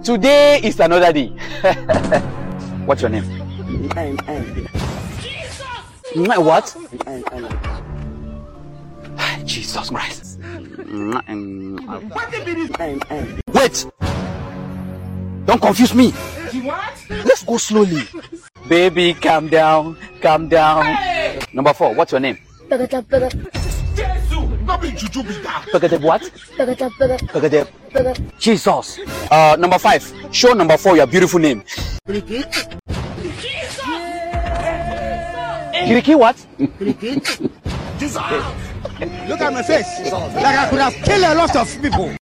Today is another day. What's your name? What? Jesus Christ. Wait! Don't confuse me. Let's go slowly. Baby, calm down. Calm down. Hey! Number 4, what's your name? What? Jesus. Number 5, show number 4 your beautiful name. Kiriki what? Look at my face. Like I could have killed a lot of people.